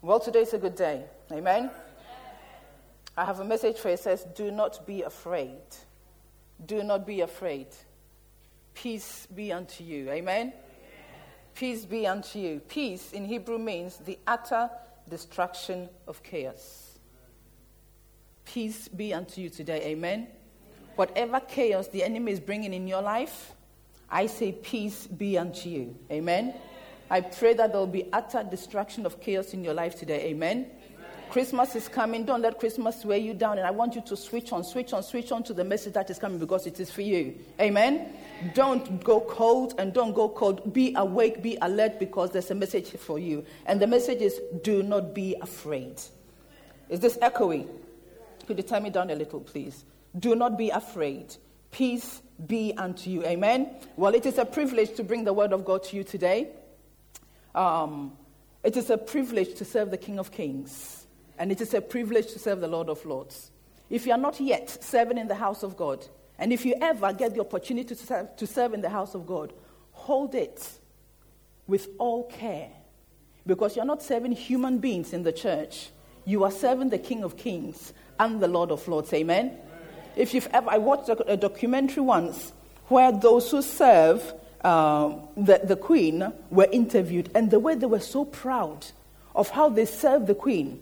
Well, today's a good day. Amen? I have a message for you. It says, do not be afraid. Do not be afraid. Peace be unto you. Amen? Peace be unto you. Peace in Hebrew means the utter destruction of chaos. Peace be unto you today. Amen? Whatever chaos the enemy is bringing in your life, I say peace be unto you. Amen? I pray that there will be utter destruction of chaos in your life today. Amen? Christmas is coming. Don't let Christmas weigh you down. And I want you to switch on to the message that is coming because it is for you. Amen? Don't go cold and don't go cold. Be awake, be alert because there's a message for you. And the message is, do not be afraid. Is this echoey? Could you turn me down a little, please? Do not be afraid. Peace be unto you. Amen? Well, it is a privilege to bring the word of God to you today. It is a privilege to serve the King of Kings. And it is a privilege to serve the Lord of Lords. If you are not yet serving in the house of God, and if you ever get the opportunity to serve in the house of God, hold it with all care. Because you're not serving human beings in the church. You are serving the King of Kings and the Lord of Lords. Amen? If you've ever, I watched a documentary once where those who serve the Queen were interviewed, and the way they were so proud of how they served the Queen.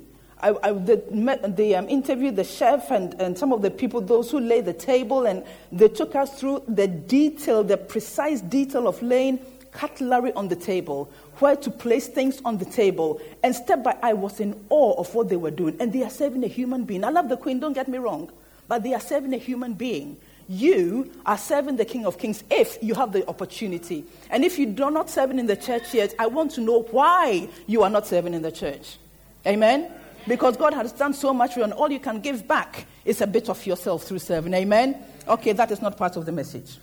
They interviewed the chef and some of the people, those who lay the table, and they took us through the precise detail of laying cutlery on the table, where to place things on the table, and step by I was in awe of what they were doing. And they are serving a human being. I love the Queen, don't get me wrong, but they are serving a human being. You are serving the King of Kings if you have the opportunity. And if you do not serving in the church yet, I want to know why you are not serving in the church. Amen? Because God has done so much for you, and all you can give back is a bit of yourself through serving. Amen? Okay, that is not part of the message.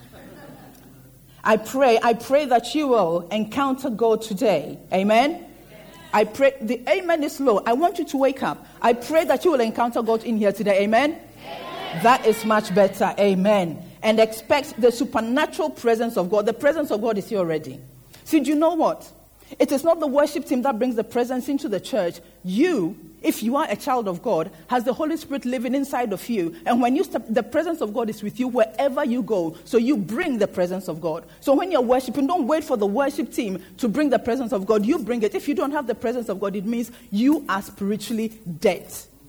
I pray that you will encounter God today. Amen? I pray, the amen is low. I want you to wake up. I pray that you will encounter God in here today. Amen? That is much better. Amen. And expect the supernatural presence of God. The presence of God is here already. See, do you know what? It is not the worship team that brings the presence into the church. You, if you are a child of God, has the Holy Spirit living inside of you. And when you step, the presence of God is with you wherever you go. So you bring the presence of God. So when you're worshiping, don't wait for the worship team to bring the presence of God. You bring it. If you don't have the presence of God, it means you are spiritually dead.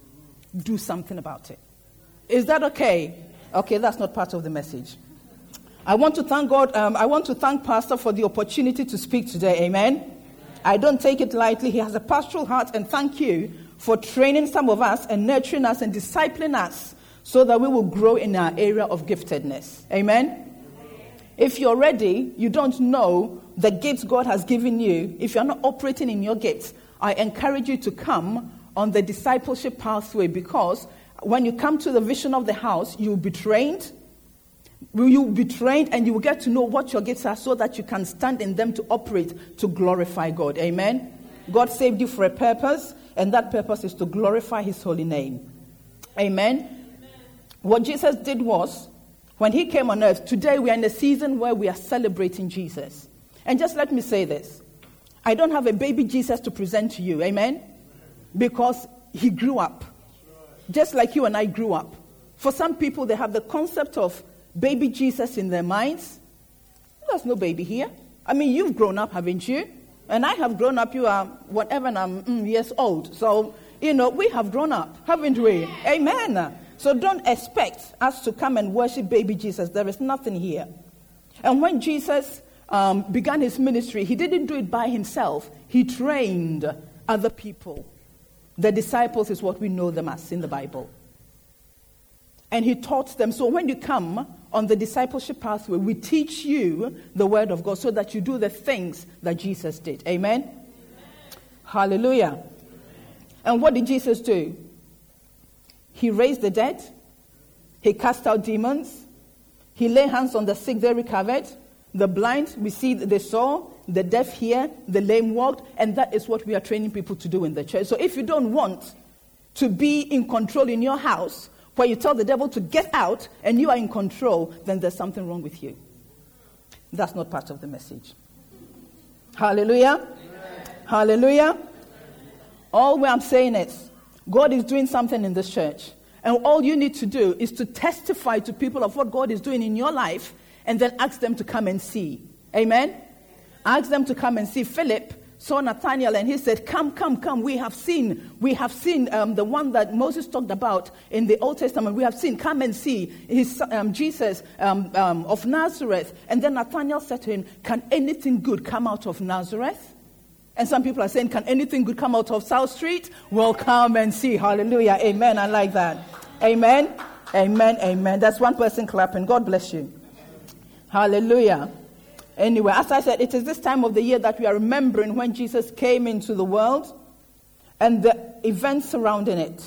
Do something about it. Is that okay? Okay, that's not part of the message. I want to thank God. I want to thank Pastor for the opportunity to speak today. Amen? I don't take it lightly. He has a pastoral heart, and thank you for training some of us and nurturing us and discipling us so that we will grow in our area of giftedness. Amen? If you're ready, you don't know the gifts God has given you. If you're not operating in your gifts, I encourage you to come on the discipleship pathway, because when you come to the vision of the house, you'll be trained. You'll be trained and you will get to know what your gifts are so that you can stand in them to operate to glorify God. Amen? God saved you for a purpose, and that purpose is to glorify his holy name. Amen? What Jesus did was, when he came on earth, today we are in a season where we are celebrating Jesus. And just let me say this. I don't have a baby Jesus to present to you. Amen? Because he grew up. Just like you and I grew up. For some people, they have the concept of baby Jesus in their minds. There's no baby here. I mean, you've grown up, haven't you? And I have grown up. You are whatever, and I'm years old. So, we have grown up, haven't we? Amen. So don't expect us to come and worship baby Jesus. There is nothing here. And when Jesus began his ministry, he didn't do it by himself. He trained other people. The disciples is what we know them as in the Bible. And he taught them. So when you come on the discipleship pathway, we teach you the word of God so that you do the things that Jesus did. Amen? Amen. Hallelujah. Amen. And what did Jesus do? He raised the dead. He cast out demons. He laid hands on the sick, they recovered. The blind, we see they saw. The deaf hear, the lame walked, and that is what we are training people to do in the church. So if you don't want to be in control in your house, where you tell the devil to get out and you are in control, then there's something wrong with you. That's not part of the message. Hallelujah. Amen. Hallelujah. All I'm saying is, God is doing something in this church. And all you need to do is to testify to people of what God is doing in your life, and then ask them to come and see. Amen? Ask them to come and see. Philip saw Nathanael and he said, come. We have seen the one that Moses talked about in the Old Testament. We have seen, come and see his Jesus of Nazareth. And then Nathanael said to him, can anything good come out of Nazareth? And some people are saying, can anything good come out of South Street? Well, come and see. Hallelujah. Amen. I like that. Amen. Amen. That's one person clapping. God bless you. Hallelujah. Anyway, as I said, it is this time of the year that we are remembering when Jesus came into the world and the events surrounding it.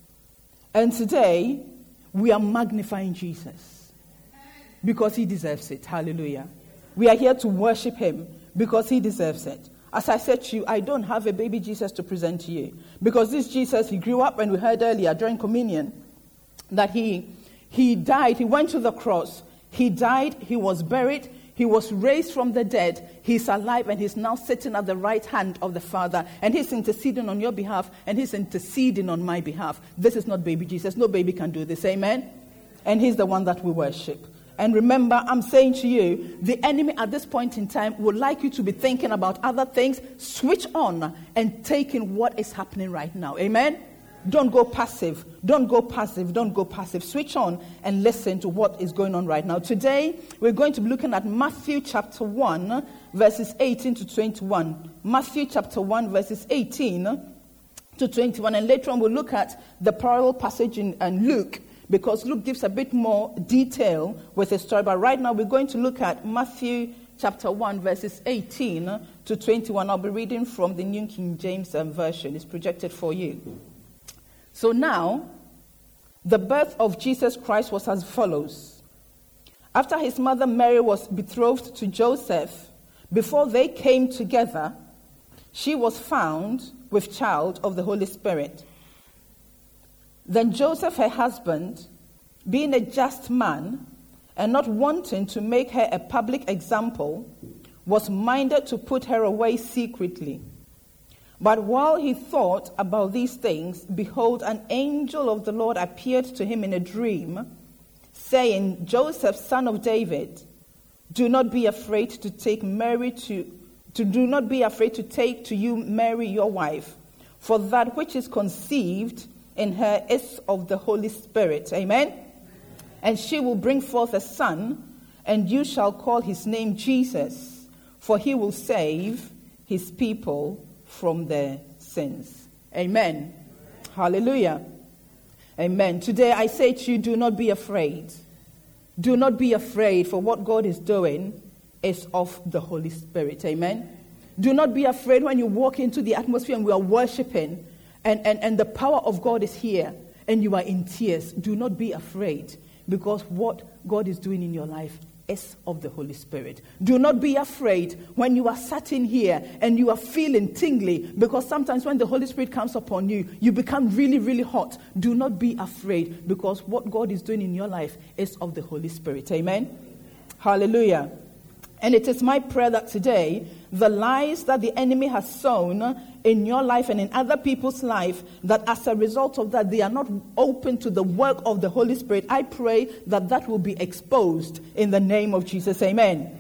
And today, we are magnifying Jesus because he deserves it. Hallelujah. We are here to worship him because he deserves it. As I said to you, I don't have a baby Jesus to present to you. Because this Jesus, he grew up, and we heard earlier during communion, that he died, he went to the cross, he died, he was buried, he was raised from the dead, he's alive, and he's now sitting at the right hand of the Father, and he's interceding on your behalf, and he's interceding on my behalf. This is not baby Jesus. No baby can do this. Amen? And he's the one that we worship. And remember, I'm saying to you, the enemy at this point in time would like you to be thinking about other things. Switch on and take in what is happening right now. Amen? Don't go passive. Don't go passive. Switch on and listen to what is going on right now. Today, we're going to be looking at Matthew chapter 1, verses 18 to 21. Matthew chapter 1, verses 18 to 21. And later on, we'll look at the parallel passage in Luke, because Luke gives a bit more detail with his story. But right now, we're going to look at Matthew chapter 1, verses 18 to 21. I'll be reading from the New King James Version. It's projected for you. So now, the birth of Jesus Christ was as follows. After his mother Mary was betrothed to Joseph, before they came together, she was found with child of the Holy Spirit. Then Joseph, her husband, being a just man and not wanting to make her a public example, was minded to put her away secretly. But while he thought about these things, behold, an angel of the Lord appeared to him in a dream, saying, Joseph, son of David, do not be afraid to take to you Mary your wife, for that which is conceived in her is of the Holy Spirit. Amen? And she will bring forth a son, and you shall call his name Jesus, for he will save his people from their sins. Amen. Hallelujah. Amen. Today I say to you, do not be afraid. Do not be afraid, for what God is doing is of the Holy Spirit. Amen. Do not be afraid when you walk into the atmosphere and we are worshiping, and the power of God is here, and you are in tears. Do not be afraid, because what God is doing in your life is of the Holy Spirit. Do not be afraid when you are sat in here and you are feeling tingly, because sometimes when the Holy Spirit comes upon you, you become really, really hot. Do not be afraid, because what God is doing in your life is of the Holy Spirit. Amen? Hallelujah. And it is my prayer that today, the lies that the enemy has sown in your life and in other people's life, that as a result of that, they are not open to the work of the Holy Spirit, I pray that that will be exposed in the name of Jesus. Amen.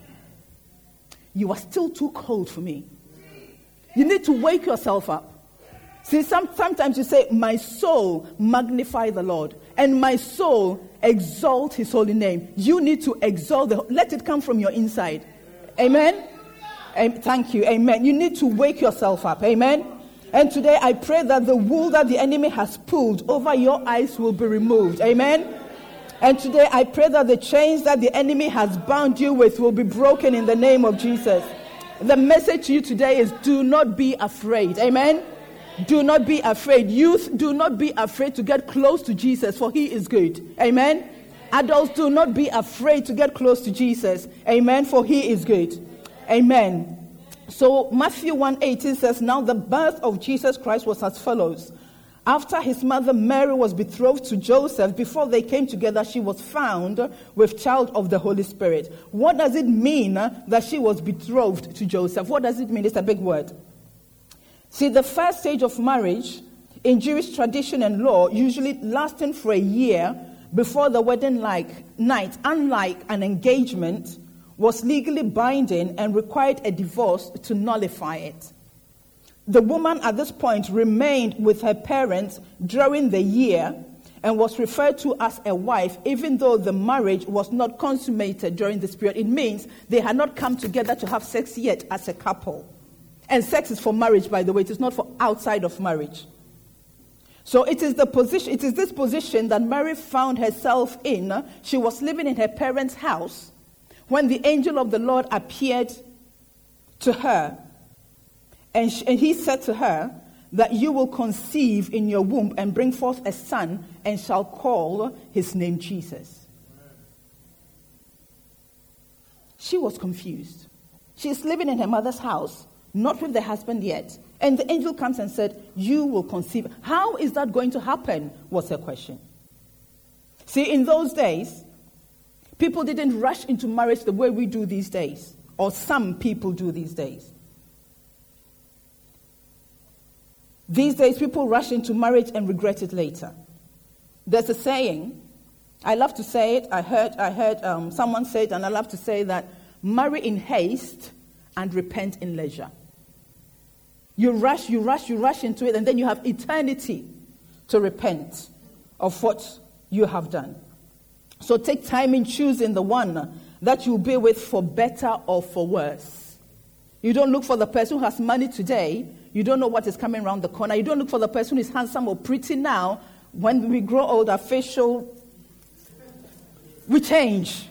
You are still too cold for me. You need to wake yourself up. See, sometimes you say, my soul magnify the Lord, and my soul exalt his holy name. You need to exalt let it come from your inside. Amen? Thank you. Amen. You need to wake yourself up. Amen? And today I pray that the wool that the enemy has pulled over your eyes will be removed. Amen? And today I pray that the chains that the enemy has bound you with will be broken in the name of Jesus. The message to you today is, do not be afraid. Amen? Do not be afraid. Youth, do not be afraid to get close to Jesus, for he is good. Amen? Adults, do not be afraid to get close to Jesus. Amen? For he is good. Amen. So Matthew 1:18 says, now the birth of Jesus Christ was as follows. After his mother Mary was betrothed to Joseph, before they came together, she was found with child of the Holy Spirit. What does it mean that she was betrothed to Joseph? What does it mean? It's a big word. See, the first stage of marriage in Jewish tradition and law usually lasting for a year before the wedding night, unlike an engagement, was legally binding and required a divorce to nullify it. The woman at this point remained with her parents during the year and was referred to as a wife, even though the marriage was not consummated during this period. It means they had not come together to have sex yet as a couple. And sex is for marriage, by the way. It is not for outside of marriage. So it is this position that Mary found herself in. She was living in her parents' house when the angel of the Lord appeared to her. And he said to her that you will conceive in your womb and bring forth a son and shall call his name Jesus. She was confused. She's living in her mother's house, not with the husband yet. And the angel comes and said, you will conceive. How is that going to happen? Was her question. See, in those days, people didn't rush into marriage the way we do these days, or some people do these days. These days, people rush into marriage and regret it later. There's a saying, I love to say it, I heard someone say it, and I love to say that, marry in haste and repent in leisure. You rush into it, and then you have eternity to repent of what you have done. So take time in choosing the one that you'll be with for better or for worse. You don't look for the person who has money today. You don't know what is coming around the corner. You don't look for the person who is handsome or pretty now. When we grow old, our facial, we change.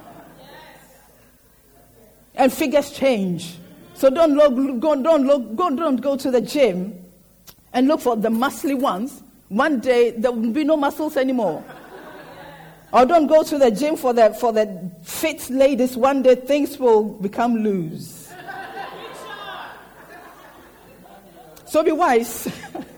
And figures change. So don't go to the gym and look for the muscly ones. One day there will be no muscles anymore. Or don't go to the gym for the fit ladies. One day things will become loose. So be wise.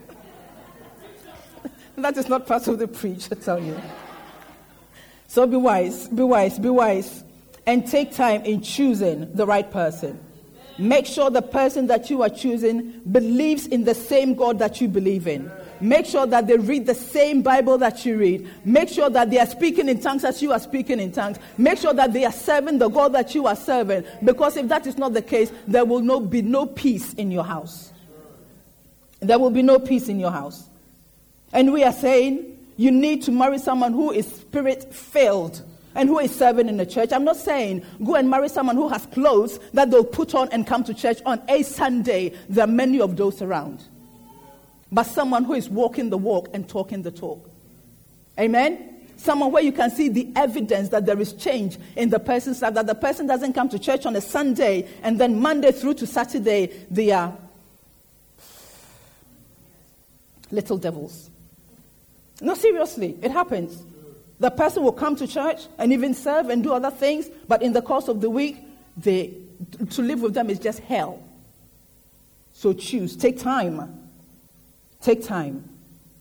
That is not part of the preach, I tell you. So be wise. And take time in choosing the right person. Make sure the person that you are choosing believes in the same God that you believe in. Make sure that they read the same Bible that you read. Make sure that they are speaking in tongues as you are speaking in tongues. Make sure that they are serving the God that you are serving. Because if that is not the case, there will be no peace in your house. There will be no peace in your house. And we are saying you need to marry someone who is spirit-filled and who is serving in the church. I'm not saying go and marry someone who has clothes that they'll put on and come to church on a Sunday. There are many of those around. But someone who is walking the walk and talking the talk. Amen? Someone where you can see the evidence that there is change in the person's life, that the person doesn't come to church on a Sunday and then Monday through to Saturday they are little devils. No, seriously, it happens. The person will come to church and even serve and do other things, but in the course of the week, to live with them is just hell. So choose. Take time. Take time.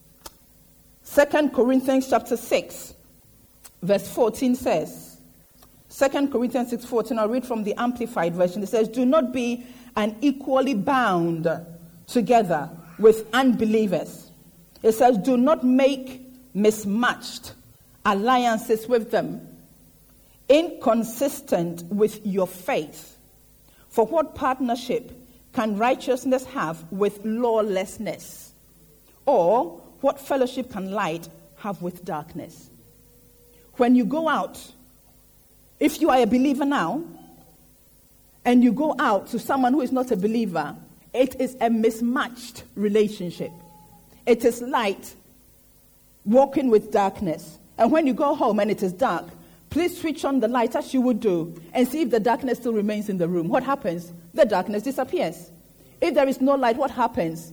2 Corinthians chapter 6, verse 14 says, 2 Corinthians 6:14, I'll read from the Amplified Version. It says, do not be unequally bound together with unbelievers. It says, do not make mismatched alliances with them, inconsistent with your faith. For what partnership can righteousness have with lawlessness? Or what fellowship can light have with darkness? When you go out, if you are a believer now, and you go out to someone who is not a believer, it is a mismatched relationship. It is light walking with darkness. And when you go home and it is dark, please switch on the light as you would do and see if the darkness still remains in the room. What happens? The darkness disappears. If there is no light, what happens?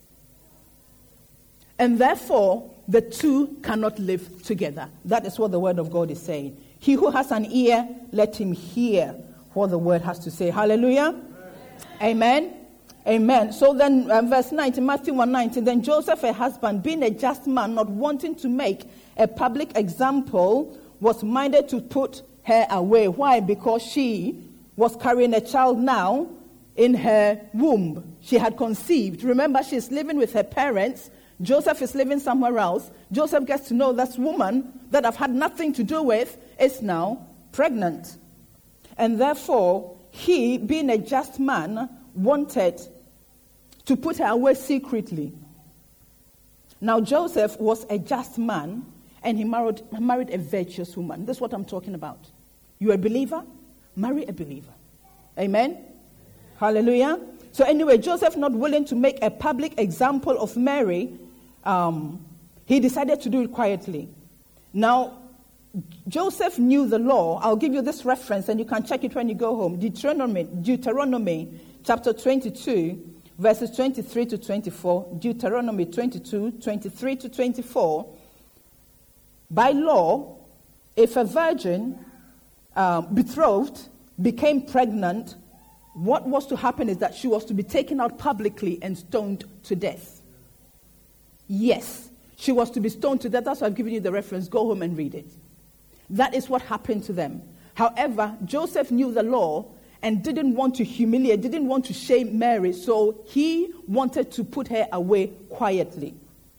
And therefore, the two cannot live together. That is what the word of God is saying. He who has an ear, let him hear what the word has to say. Hallelujah. Amen. Amen. So then, verse 19, Matthew 1:19, then Joseph, her husband, being a just man, not wanting to make a public example, was minded to put her away. Why? Because she was carrying a child now in her womb. She had conceived. Remember, she's living with her parents. Joseph is living somewhere else. Joseph gets to know this woman that I've had nothing to do with is now pregnant. And therefore, he, being a just man, wanted to put her away secretly. Now, Joseph was a just man, and he married a virtuous woman. This is what I'm talking about. You're a believer? Marry a believer. Amen? Hallelujah. So anyway, Joseph, not willing to make a public example of Mary, he decided to do it quietly. Now, Joseph knew the law. I'll give you this reference, and you can check it when you go home. Deuteronomy chapter 22, verses 23 to 24. Deuteronomy 22, 23 to 24. By law, if a virgin betrothed became pregnant, what was to happen is that she was to be taken out publicly and stoned to death. Yes, she was to be stoned to death. That's why I've given you the reference. Go home and read it. That is what happened to them. However, Joseph knew the law and didn't want to humiliate, didn't want to shame Mary, so he wanted to put her away quietly.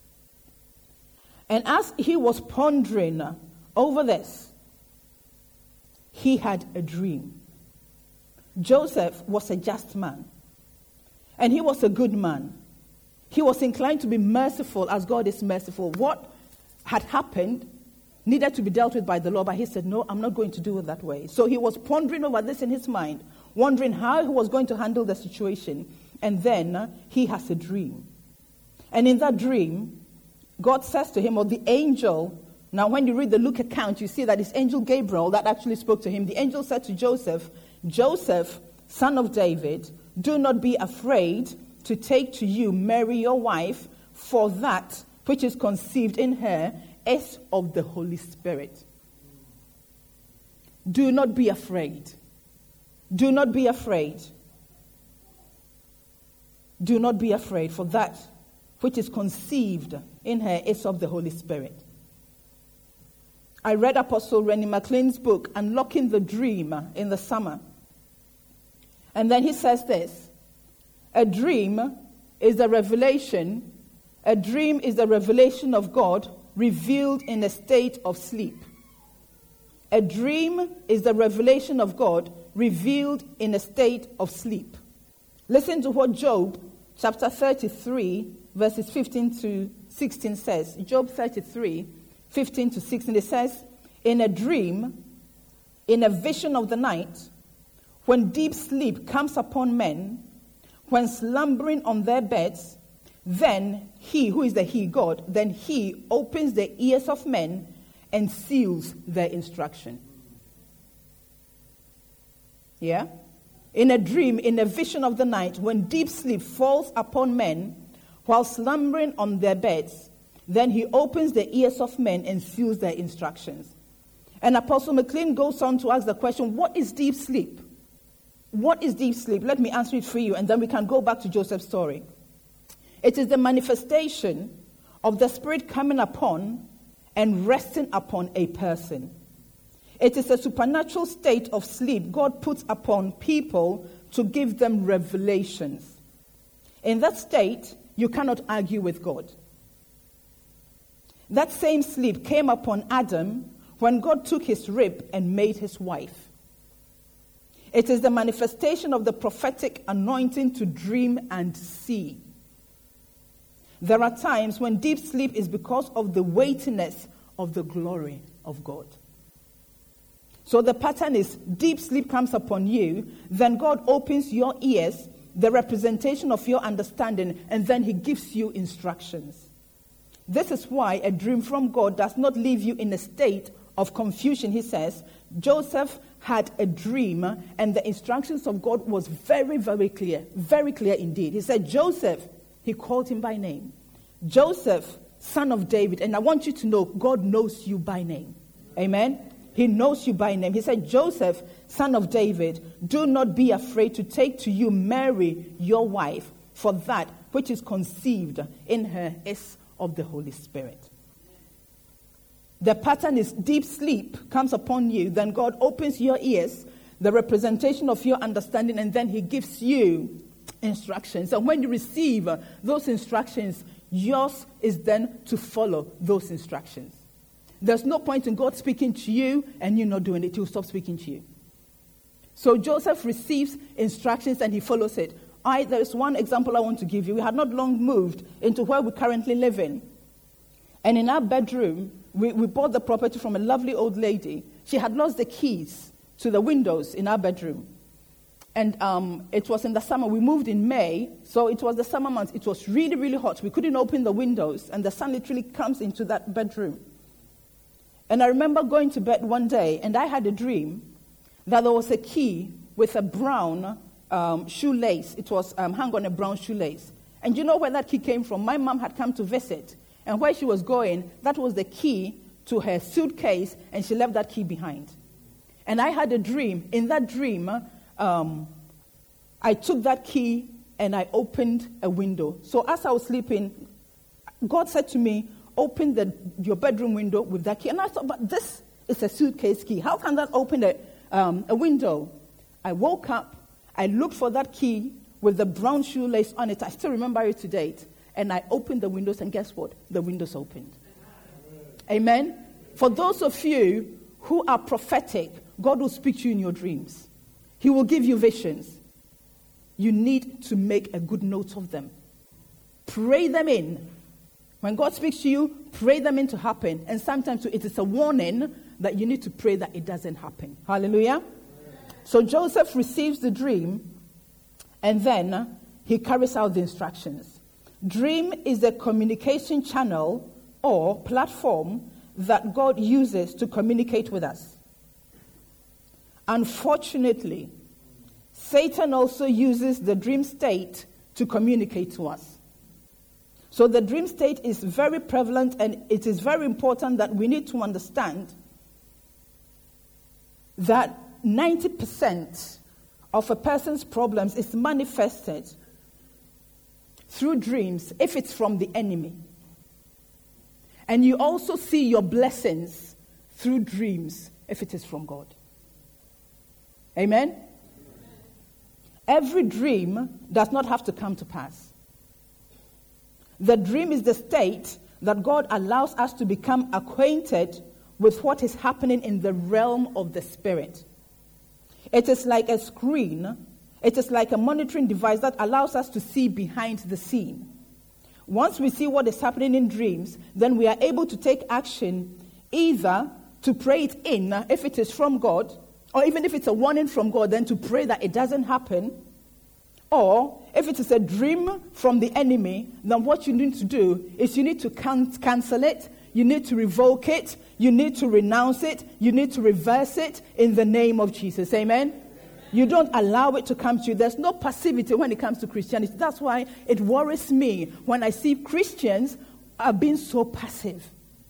And as he was pondering over this, he had a dream. Joseph was a just man, and he was a good man. He was inclined to be merciful as God is merciful. What had happened needed to be dealt with by the law, but he said, no, I'm not going to do it that way. So he was pondering over this in his mind, wondering how he was going to handle the situation, and then he has a dream. And in that dream, God says to him, or the angel, now when you read the Luke account, you see that it's angel Gabriel that actually spoke to him. The angel said to Joseph, Joseph, son of David, do not be afraid to take to you Mary your wife, for that which is conceived in her is of the Holy Spirit. Do not be afraid. Do not be afraid. Do not be afraid, for that which is conceived in her is of the Holy Spirit. I read Apostle Rennie McLean's book, Unlocking the Dream, in the summer. And then he says this: a dream is a revelation. A dream is the revelation of God revealed in a state of sleep. A dream is the revelation of God revealed in a state of sleep. Listen to what Job chapter 33, verses 15 to 16 says. Job 33, 15 to 16, it says, in a dream, in a vision of the night, when deep sleep comes upon men, when slumbering on their beds, then he, who is the he, God, then he opens the ears of men and seals their instruction. Yeah? In a dream, in a vision of the night, when deep sleep falls upon men while slumbering on their beds, then he opens the ears of men and seals their instructions. And Apostle McLean goes on to ask the question, what is deep sleep? What is deep sleep? Let me answer it for you, and then we can go back to Joseph's story. It is the manifestation of the Spirit coming upon and resting upon a person. It is a supernatural state of sleep God puts upon people to give them revelations. In that state, you cannot argue with God. That same sleep came upon Adam when God took his rib and made his wife. It is the manifestation of the prophetic anointing to dream and see. There are times when deep sleep is because of the weightiness of the glory of God. So the pattern is deep sleep comes upon you, then God opens your ears, the representation of your understanding, and then he gives you instructions. This is why a dream from God does not leave you in a state of confusion. He says, Joseph had a dream, and the instructions of God was very, very clear indeed. He said, Joseph, he called him by name. Joseph, son of David. And I want you to know, God knows you by name. Amen? He knows you by name. He said, Joseph, son of David, do not be afraid to take to you Mary, your wife, for that which is conceived in her is of the Holy Spirit. The pattern is deep sleep comes upon you, then God opens your ears, the representation of your understanding, and then he gives you instructions. And when you receive those instructions, yours is then to follow those instructions. There's no point in God speaking to you and you not doing it. He'll stop speaking to you. So Joseph receives instructions and he follows it. There's one example I want to give you. We had not long moved into where we currently live in. And in our bedroom, we bought the property from a lovely old lady. She had lost the keys to the windows in our bedroom. And it was in the summer. We moved in May, so it was the summer months. It was really, really hot. We couldn't open the windows, and the sun literally comes into that bedroom. And I remember going to bed one day, and I had a dream that there was a key with a brown shoelace. It was hung on a brown shoelace. And you know where that key came from? My mom had come to visit, and where she was going, that was the key to her suitcase, and she left that key behind. And I had a dream. In that dream, I took that key and I opened a window. So as I was sleeping, God said to me, open your bedroom window with that key. And I thought, but this is a suitcase key. How can that open a window? I woke up, I looked for that key with the brown shoelace on it. I still remember it to date. And I opened the windows, and guess what? The windows opened. Amen? For those of you who are prophetic, God will speak to you in your dreams. He will give you visions. You need to make a good note of them. Pray them in. When God speaks to you, pray them in to happen. And sometimes it is a warning that you need to pray that it doesn't happen. Hallelujah. So Joseph receives the dream, and then he carries out the instructions. Dream is a communication channel or platform that God uses to communicate with us. Unfortunately, Satan also uses the dream state to communicate to us. So the dream state is very prevalent, and it is very important that we need to understand that 90% of a person's problems is manifested through dreams if it's from the enemy. And you also see your blessings through dreams if it is from God. Amen? Every dream does not have to come to pass. The dream is the state that God allows us to become acquainted with what is happening in the realm of the spirit. It is like a screen. It is like a monitoring device that allows us to see behind the scene. Once we see what is happening in dreams, then we are able to take action, either to pray it in if it is from God, or even if it's a warning from God, then to pray that it doesn't happen. Or if it is a dream from the enemy, then what you need to do is you need to cancel it, you need to revoke it, you need to renounce it, you need to reverse it in the name of Jesus. Amen? You don't allow it to come to you. There's no passivity when it comes to Christianity. That's why it worries me when I see Christians are being so passive.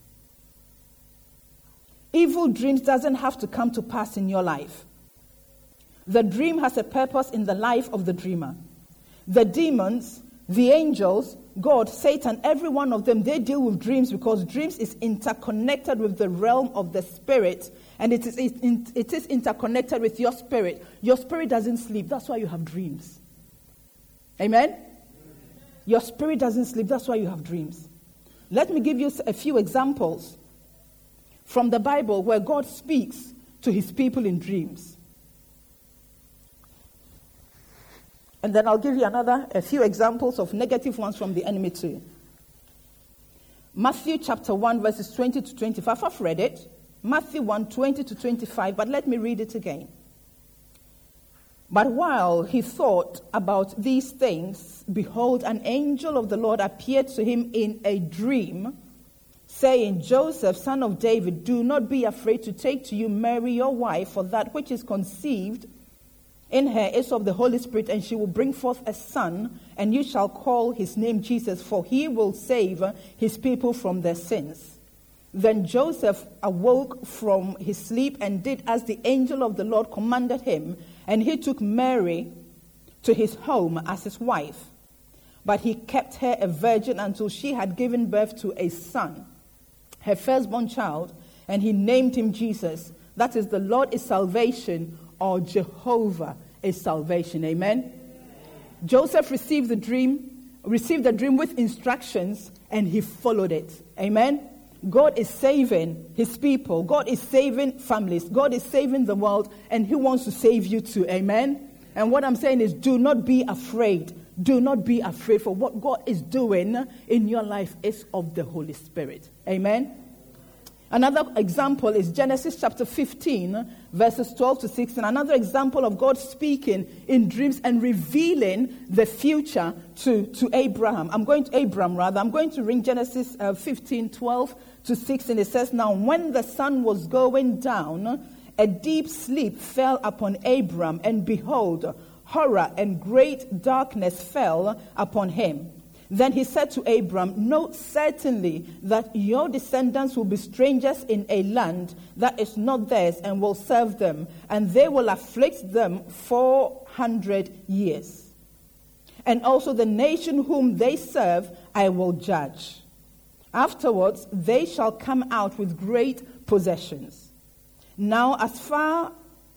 Evil dreams doesn't have to come to pass in your life. The dream has a purpose in the life of the dreamer. The demons, the angels, God, Satan, every one of them, they deal with dreams because dreams is interconnected with the realm of the spirit, and it is interconnected with your spirit. Your spirit doesn't sleep. That's why you have dreams. Amen? Your spirit doesn't sleep. That's why you have dreams. Let me give you a few examples from the Bible where God speaks to his people in dreams. And then I'll give you a few examples of negative ones from the enemy too. Matthew chapter 1, verses 20 to 25. I've read it. Matthew 1, 20 to 25, but let me read it again. But while he thought about these things, behold, an angel of the Lord appeared to him in a dream, saying, Joseph, son of David, do not be afraid to take to you Mary, your wife, for that which is conceived in her is of the Holy Spirit, and she will bring forth a son, and you shall call his name Jesus, for he will save his people from their sins. Then Joseph awoke from his sleep and did as the angel of the Lord commanded him, and he took Mary to his home as his wife. But he kept her a virgin until she had given birth to a son, her firstborn child, and he named him Jesus. That is, the Lord is salvation or Jehovah is salvation. Amen? Joseph received the dream with instructions, and he followed it. Amen? God is saving his people. God is saving families. God is saving the world, and he wants to save you too. Amen? And what I'm saying is, do not be afraid. Do not be afraid, for what God is doing in your life is of the Holy Spirit. Amen? Another example is Genesis chapter 15, verses 12 to 16. Another example of God speaking in dreams and revealing the future to Abraham. I'm going to read Genesis 15, 12 to 16. It says, "Now when the sun was going down, a deep sleep fell upon Abram, and behold, horror and great darkness fell upon him. Then he said to Abram, know certainly that your descendants will be strangers in a land that is not theirs, and will serve them, and they will afflict them 400 years. And also the nation whom they serve I will judge. Afterwards they shall come out with great possessions. Now as for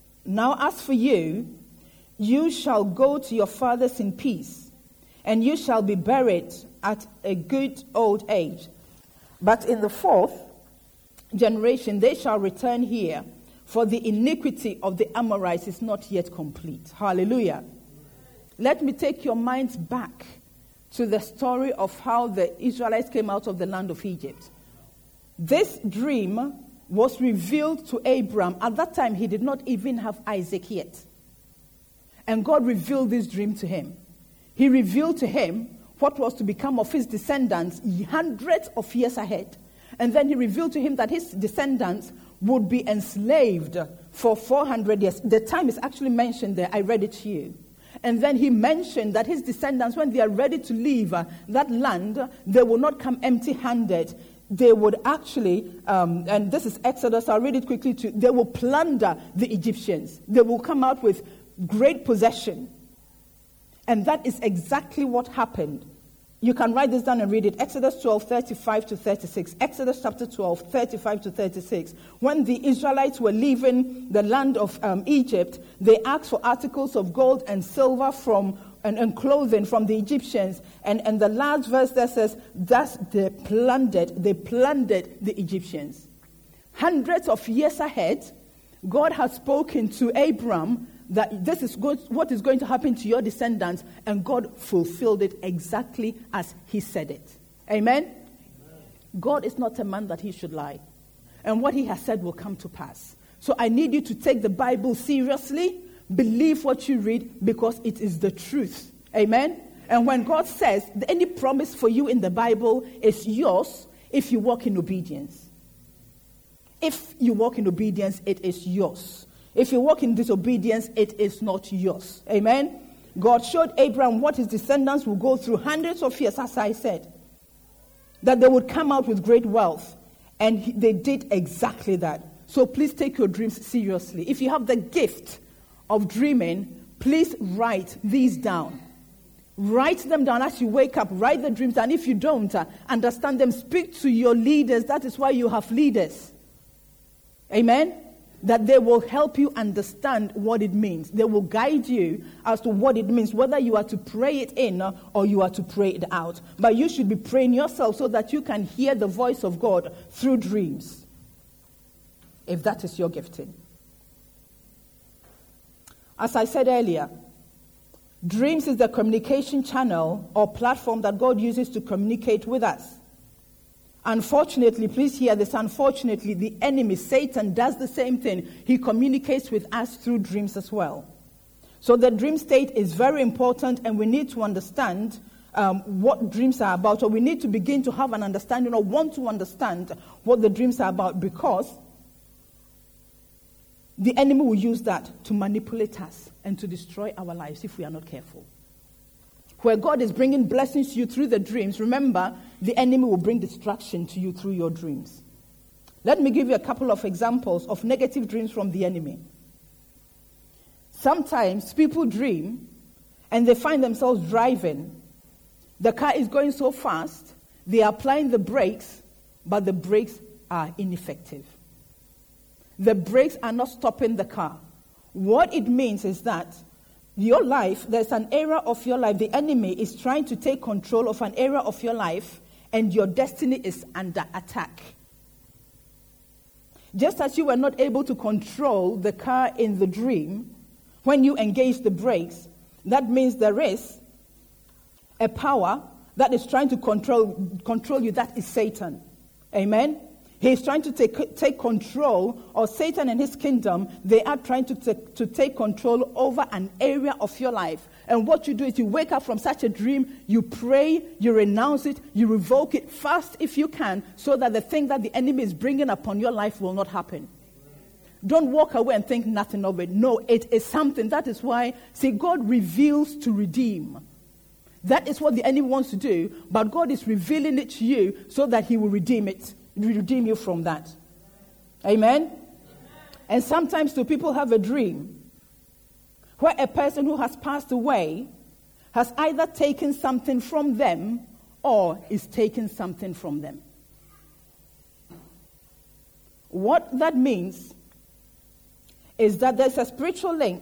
you, you shall go to your fathers in peace, and you shall be buried at a good old age. But in the fourth generation they shall return here, for the iniquity of the Amorites is not yet complete." Hallelujah. Let me take your minds back to the story of how the Israelites came out of the land of Egypt. This dream was revealed to Abram. At that time, he did not even have Isaac yet. And God revealed this dream to him. He revealed to him what was to become of his descendants hundreds of years ahead. And then he revealed to him that his descendants would be enslaved for 400 years. The time is actually mentioned there. I read it to you. And then he mentioned that his descendants, when they are ready to leave that land, they will not come empty-handed. They would actually, and this is Exodus, I'll read it quickly too, they will plunder the Egyptians. They will come out with great possession. And that is exactly what happened. You can write this down and read it. Exodus 12, 35 to 36. Exodus chapter 12, 35 to 36. When the Israelites were leaving the land of Egypt, they asked for articles of gold and silver and clothing from the Egyptians. And the last verse there says, thus they plundered the Egyptians. Hundreds of years ahead, God had spoken to Abram that this is what is going to happen to your descendants, and God fulfilled it exactly as he said it. Amen? Amen? God is not a man that he should lie. And what he has said will come to pass. So I need you to take the Bible seriously, believe what you read, because it is the truth. Amen? And when God says any promise for you in the Bible is yours if you walk in obedience. If you walk in obedience, it is yours. If you walk in disobedience, it is not yours. Amen? God showed Abraham what his descendants will go through hundreds of years, as I said. That they would come out with great wealth. And they did exactly that. So please take your dreams seriously. If you have the gift of dreaming, please write these down. Write them down as you wake up. Write the dreams down. If you don't understand them, speak to your leaders. That is why you have leaders. Amen? That they will help you understand what it means. They will guide you as to what it means, whether you are to pray it in or you are to pray it out. But you should be praying yourself so that you can hear the voice of God through dreams, if that is your gifting. As I said earlier, dreams is the communication channel or platform that God uses to communicate with us. Unfortunately, please hear this, unfortunately, the enemy, Satan, does the same thing. He communicates with us through dreams as well. So the dream state is very important, and we need to understand what dreams are about, or we need to begin to have an understanding or want to understand what the dreams are about, because the enemy will use that to manipulate us and to destroy our lives if we are not careful. Where God is bringing blessings to you through the dreams, remember, the enemy will bring destruction to you through your dreams. Let me give you a couple of examples of negative dreams from the enemy. Sometimes people dream and they find themselves driving. The car is going so fast, they are applying the brakes, but the brakes are ineffective. The brakes are not stopping the car. What it means is that your life, there's an area of your life, the enemy is trying to take control of an area of your life, and your destiny is under attack. Just as you were not able to control the car in the dream, when you engage the brakes, that means there is a power that is trying to control you. That is Satan. Amen? He's trying to take control, or Satan and his kingdom, they are trying to take control over an area of your life. And what you do is you wake up from such a dream, you pray, you renounce it, you revoke it fast if you can, so that the thing that the enemy is bringing upon your life will not happen. Don't walk away and think nothing of it. No, it is something. That is why, see, God reveals to redeem. That is what the enemy wants to do, but God is revealing it to you so that he will redeem it. Redeem you from that. Amen? And sometimes do people have a dream where a person who has passed away has either taken something from them or is taking something from them. What that means is that there's a spiritual link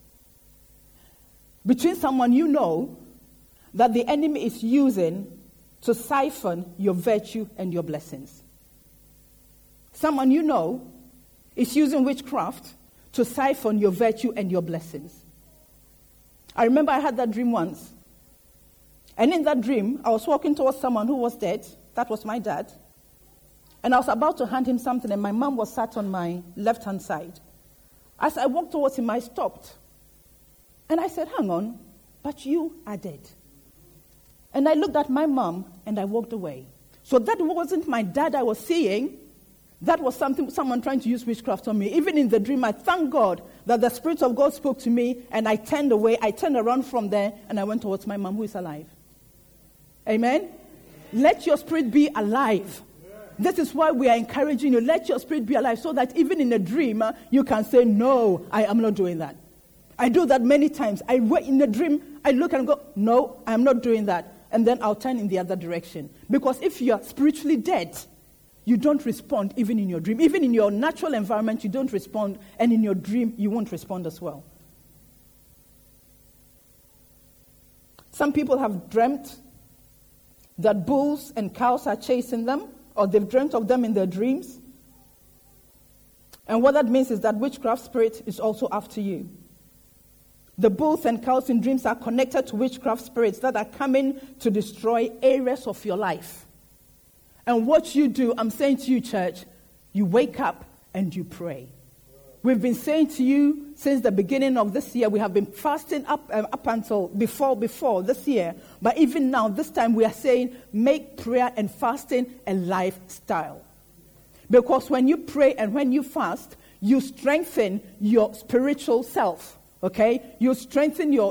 between someone you know that the enemy is using to siphon your virtue and your blessings. Someone you know is using witchcraft to siphon your virtue and your blessings. I remember I had that dream once. And in that dream, I was walking towards someone who was dead. That was my dad. And I was about to hand him something, and my mom was sat on my left-hand side. As I walked towards him, I stopped. And I said, "Hang on, but you are dead." And I looked at my mom, and I walked away. So that wasn't my dad I was seeing. That was someone trying to use witchcraft on me. Even in the dream, I thank God that the Spirit of God spoke to me, and I turned away. I turned around from there, and I went towards my mom, who is alive. Amen? Let your spirit be alive. This is why we are encouraging you. Let your spirit be alive, so that even in a dream, you can say, "No, I am not doing that." I do that many times. In a dream, I look and go, "No, I am not doing that." And then I'll turn in the other direction. Because if you are spiritually dead, you don't respond even in your dream. Even in your natural environment, you don't respond. And in your dream, you won't respond as well. Some people have dreamt that bulls and cows are chasing them, or they've dreamt of them in their dreams. And what that means is that witchcraft spirit is also after you. The bulls and cows in dreams are connected to witchcraft spirits that are coming to destroy areas of your life. And what you do, I'm saying to you, church, you wake up and you pray. We've been saying to you since the beginning of this year, we have been fasting up until before this year. But even now, this time we are saying, make prayer and fasting a lifestyle. Because when you pray and when you fast, you strengthen your spiritual self. Okay? You strengthen your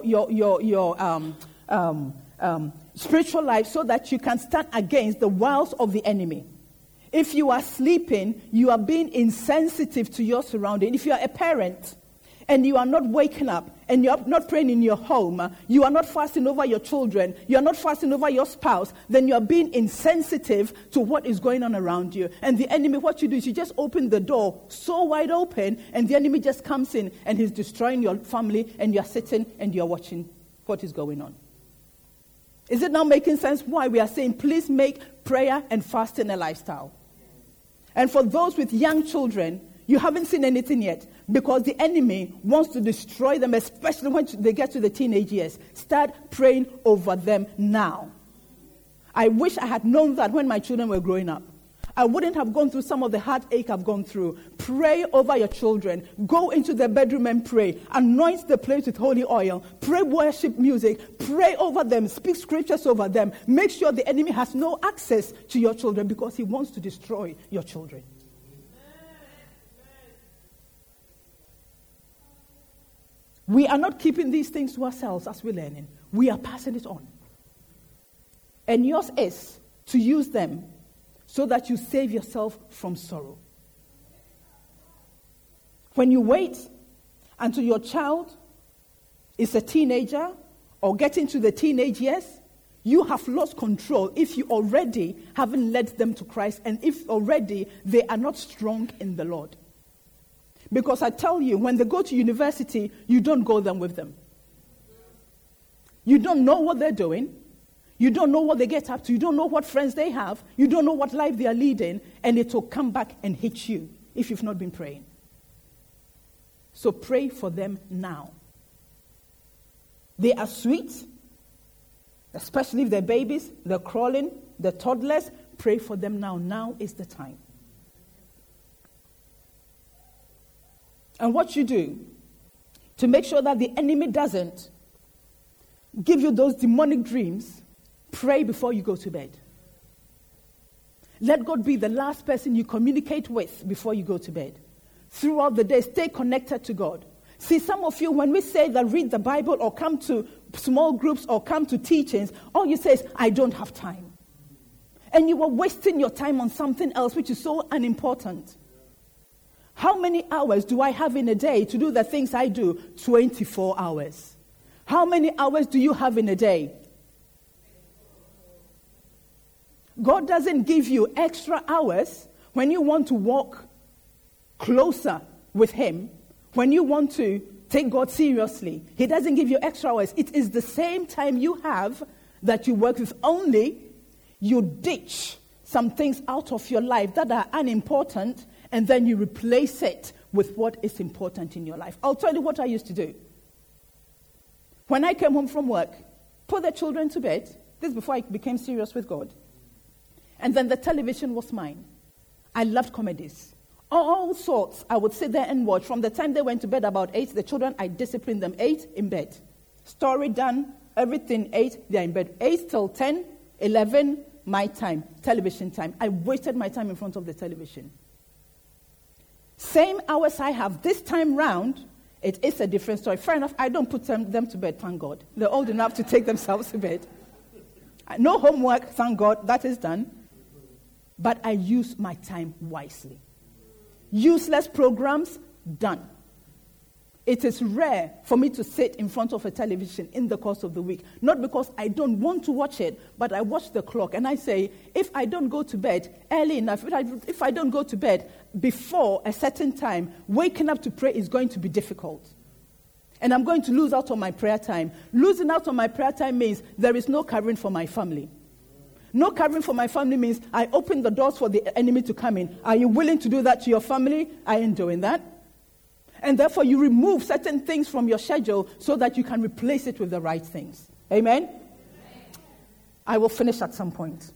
spiritual life so that you can stand against the wiles of the enemy. If you are sleeping, you are being insensitive to your surrounding. If you are a parent and you are not waking up and you are not praying in your home, you are not fasting over your children, you are not fasting over your spouse, then you are being insensitive to what is going on around you. And the enemy, what you do is you just open the door so wide open, and the enemy just comes in and he's destroying your family, and you are sitting and you are watching what is going on. Is it now making sense why we are saying, please make prayer and fasting a lifestyle? And for those with young children, you haven't seen anything yet, because the enemy wants to destroy them, especially when they get to the teenage years. Start praying over them now. I wish I had known that when my children were growing up. I wouldn't have gone through some of the heartache I've gone through. Pray over your children. Go into the bedroom and pray. Anoint the place with holy oil. Pray worship music. Pray over them. Speak scriptures over them. Make sure the enemy has no access to your children, because he wants to destroy your children. We are not keeping these things to ourselves as we're learning. We are passing it on. And yours is to use them so that you save yourself from sorrow. When you wait until your child is a teenager or getting to the teenage years, you have lost control if you already haven't led them to Christ, and if already they are not strong in the Lord. Because I tell you, when they go to university, you don't go there with them. You don't know what they're doing. You don't know what they get up to. You don't know what friends they have. You don't know what life they are leading. And it will come back and hit you if you've not been praying. So pray for them now. They are sweet, especially if they're babies, they're crawling, they're toddlers. Pray for them now. Now is the time. And what you do to make sure that the enemy doesn't give you those demonic dreams, pray before you go to bed. Let God be the last person you communicate with before you go to bed. Throughout the day, stay connected to God. See, some of you, when we say that read the Bible or come to small groups or come to teachings, all you say is, I don't have time. And you are wasting your time on something else which is so unimportant. How many hours do I have in a day to do the things I do? 24 hours. How many hours do you have in a day? God doesn't give you extra hours when you want to walk closer with Him, when you want to take God seriously. He doesn't give you extra hours. It is the same time you have that you work with, only you ditch some things out of your life that are unimportant, and then you replace it with what is important in your life. I'll tell you what I used to do. When I came home from work, put the children to bed. This is before I became serious with God. And then the television was mine. I loved comedies. All sorts. I would sit there and watch. From the time they went to bed about 8, the children, I disciplined them. 8, in bed. Story done, everything 8, they're in bed. 8 till 10, 11, my time, television time. I wasted my time in front of the television. Same hours I have this time round, it is a different story. Fair enough, I don't put them to bed, thank God. They're old enough to take themselves to bed. No homework, thank God, that is done. But I use my time wisely. Useless programs, done. It is rare for me to sit in front of a television in the course of the week. Not because I don't want to watch it, but I watch the clock and I say, if I don't go to bed early enough, if I don't go to bed before a certain time, waking up to pray is going to be difficult. And I'm going to lose out on my prayer time. Losing out on my prayer time means there is no covering for my family. No covering for my family means I open the doors for the enemy to come in. Are you willing to do that to your family? I ain't doing that. And therefore, you remove certain things from your schedule so that you can replace it with the right things. Amen? I will finish at some point.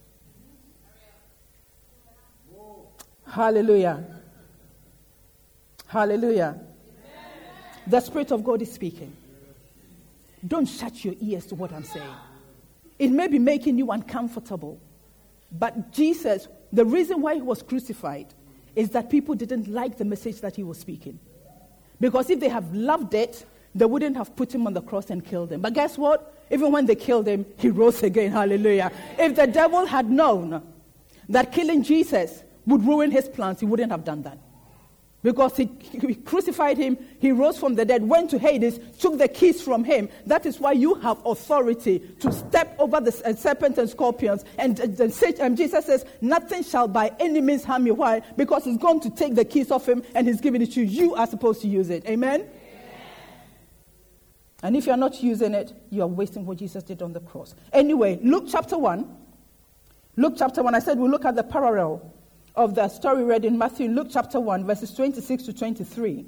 Hallelujah. Hallelujah. The Spirit of God is speaking. Don't shut your ears to what I'm saying. It may be making you uncomfortable. But Jesus, the reason why He was crucified is that people didn't like the message that He was speaking. Because if they have loved it, they wouldn't have put Him on the cross and killed Him. But guess what? Even when they killed Him, He rose again. Hallelujah. If the devil had known that killing Jesus would ruin his plans, he wouldn't have done that. Because he crucified Him, He rose from the dead, went to Hades, took the keys from Him. That is why you have authority to step over the serpents and scorpions. And Jesus says, nothing shall by any means harm you. Why? Because He's going to take the keys off Him and He's giving it to you. You are supposed to use it. Amen? Amen. And if you're not using it, you are wasting what Jesus did on the cross. Anyway, Luke chapter 1. Luke chapter 1, I said we'll look at the parallel of the story read in Matthew, Luke chapter 1, verses 26 to 23.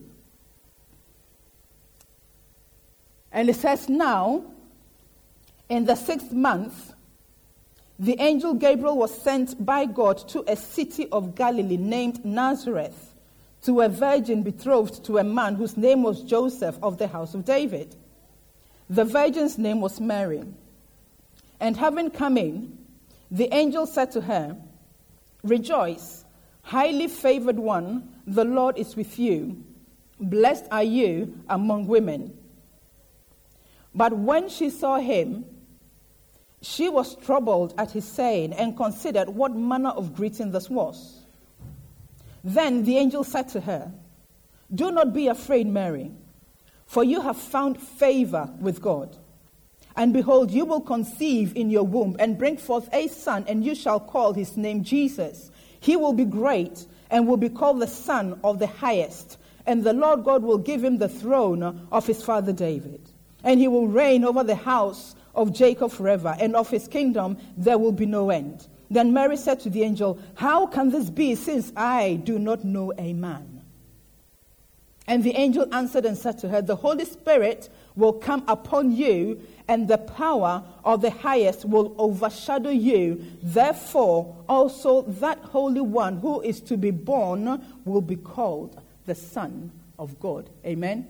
And it says, now, in the 6th month, the angel Gabriel was sent by God to a city of Galilee named Nazareth, to a virgin betrothed to a man whose name was Joseph of the house of David. The virgin's name was Mary. And having come in, the angel said to her, rejoice, highly favored one, the Lord is with you. Blessed are you among women. But when she saw him, she was troubled at his saying and considered what manner of greeting this was. Then the angel said to her, do not be afraid, Mary, for you have found favor with God. And behold, you will conceive in your womb and bring forth a son, and you shall call his name Jesus. He will be great and will be called the Son of the Highest. and the Lord God will give him the throne of his father David. And he will reign over the house of Jacob forever, and of his kingdom there will be no end. Then Mary said to the angel, how can this be, since I do not know a man? And the angel answered and said to her, the Holy Spirit will come upon you, and the power of the highest will overshadow you. Therefore, also that Holy One who is to be born will be called the Son of God. Amen?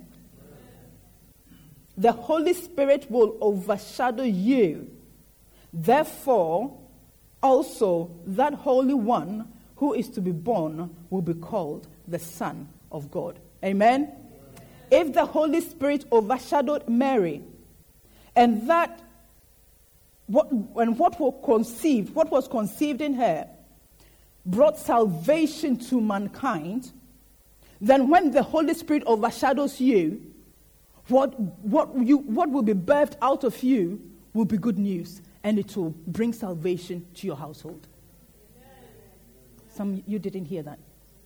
The Holy Spirit will overshadow you. Therefore, also that Holy One who is to be born will be called the Son of God. Amen? If the Holy Spirit overshadowed Mary, and what was conceived in her brought salvation to mankind, then when the Holy Spirit overshadows you, what will be birthed out of you will be good news, and it will bring salvation to your household. Some you didn't hear that.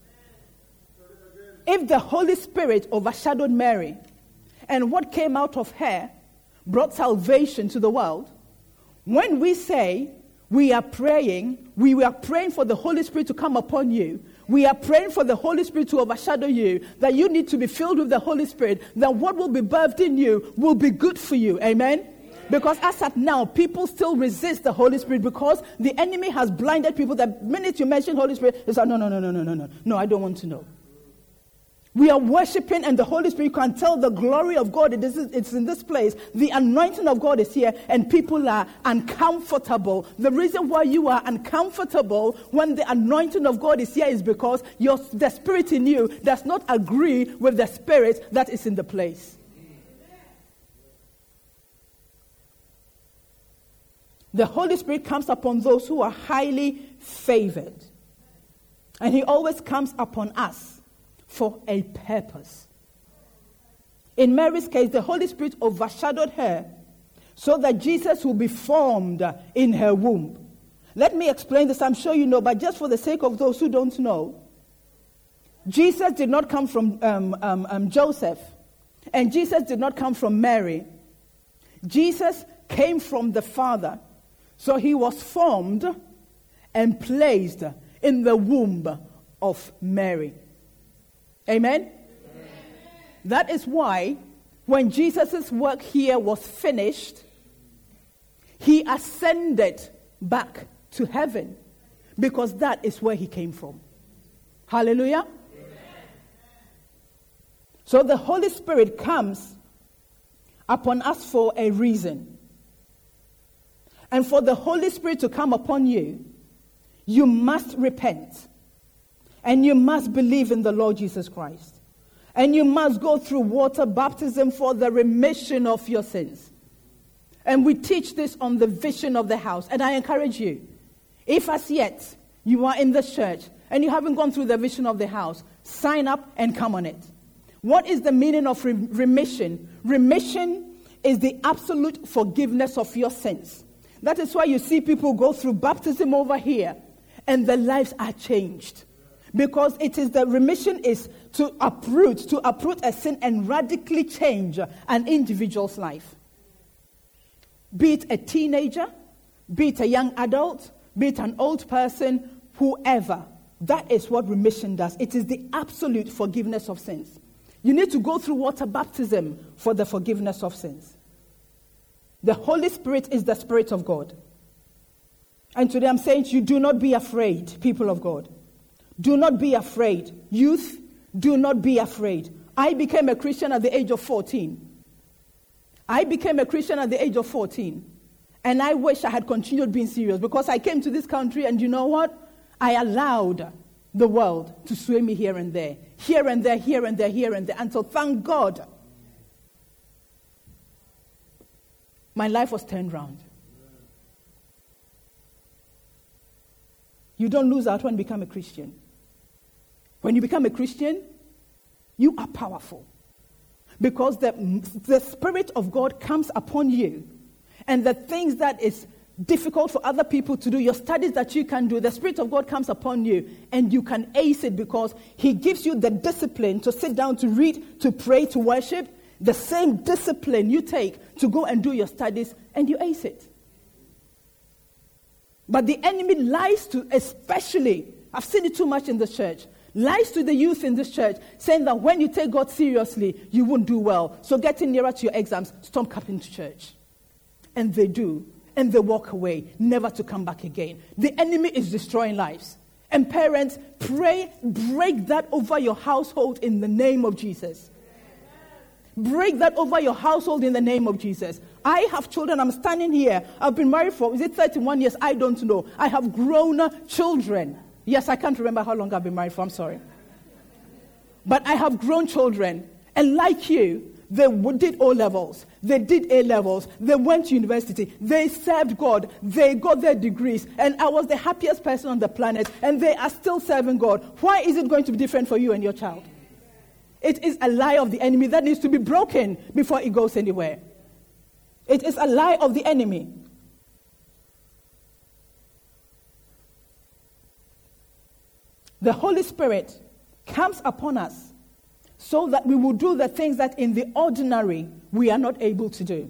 If the Holy Spirit overshadowed Mary, and what came out of her brought salvation to the world, when we say we are praying for the Holy Spirit to come upon you, we are praying for the Holy Spirit to overshadow you, that you need to be filled with the Holy Spirit, then what will be birthed in you will be good for you. Amen? Because as at now, people still resist the Holy Spirit because the enemy has blinded people. The minute you mention Holy Spirit, it's like, no, I don't want to know. We are worshiping, and the Holy Spirit can tell the glory of God. It's in this place. The anointing of God is here, and people are uncomfortable. The reason why you are uncomfortable when the anointing of God is here is because the spirit in you does not agree with the spirit that is in the place. The Holy Spirit comes upon those who are highly favored. And he always comes upon us for a purpose. In Mary's case, the Holy Spirit overshadowed her so that Jesus will be formed in her womb. Let me explain this. I'm sure you know, but just for the sake of those who don't know, Jesus did not come from Joseph, and Jesus did not come from Mary. Jesus came from the Father. So he was formed and placed in the womb of Mary. Amen? Amen? That is why when Jesus' work here was finished, he ascended back to heaven, because that is where he came from. Hallelujah? Amen. So the Holy Spirit comes upon us for a reason. And for the Holy Spirit to come upon you, you must repent. And you must believe in the Lord Jesus Christ. And you must go through water baptism for the remission of your sins. And we teach this on the vision of the house. And I encourage you, if as yet you are in the church and you haven't gone through the vision of the house, sign up and come on it. What is the meaning of remission? Remission is the absolute forgiveness of your sins. That is why you see people go through baptism over here and their lives are changed. Because it is the remission is to uproot a sin and radically change an individual's life. Be it a teenager, be it a young adult, be it an old person, whoever. That is what remission does. It is the absolute forgiveness of sins. You need to go through water baptism for the forgiveness of sins. The Holy Spirit is the Spirit of God. And today I'm saying to you, do not be afraid, people of God. Do not be afraid. Youth, do not be afraid. I became a Christian at the age of 14. And I wish I had continued being serious, because I came to this country and you know what? I allowed the world to sway me here and there, until, thank God, my life was turned around. You don't lose out when you become a Christian. When you become a Christian, you are powerful. Because the Spirit of God comes upon you. And the things that is difficult for other people to do, your studies that you can do, the Spirit of God comes upon you and you can ace it because he gives you the discipline to sit down, to read, to pray, to worship. The same discipline you take to go and do your studies and you ace it. But the enemy lies to, especially, I've seen it too much in the church, lies to the youth in this church, saying that when you take God seriously, you won't do well. So getting nearer to your exams, stop coming to church. And they do. And they walk away, never to come back again. The enemy is destroying lives. And parents, pray, break that over your household in the name of Jesus. Break that over your household in the name of Jesus. I have children. I'm standing here. I've been married for, 31 years? I don't know. I have grown children. Yes, I can't remember how long I've been married for. I'm sorry. But I have grown children. And like you, they did O-levels. They did A-levels. They went to university. They served God. They got their degrees. And I was the happiest person on the planet. And they are still serving God. Why is it going to be different for you and your child? It is a lie of the enemy that needs to be broken before it goes anywhere. It is a lie of the enemy. The Holy Spirit comes upon us so that we will do the things that in the ordinary we are not able to do.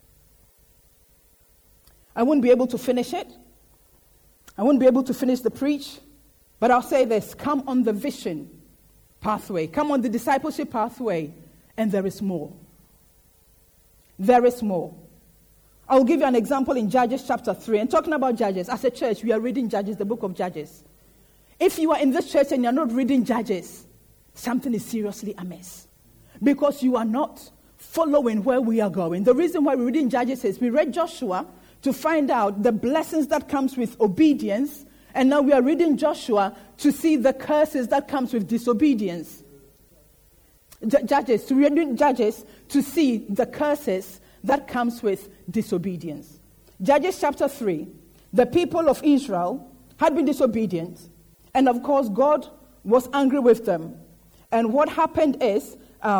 I wouldn't be able to finish it. I wouldn't be able to finish the preach. But I'll say this: come on the vision pathway. Come on the discipleship pathway. And there is more. There is more. I'll give you an example in Judges chapter 3. And talking about Judges, as a church, we are reading Judges, the book of Judges. If you are in this church and you're not reading Judges, something is seriously amiss. Because you are not following where we are going. The reason why we're reading Judges is we read Joshua to find out the blessings that comes with obedience. And now we are reading Joshua to see the curses that comes with disobedience. Judges, to read Judges to see the curses that comes with disobedience. Judges chapter 3, the people of Israel had been disobedient. And of course, God was angry with them. And what happened is,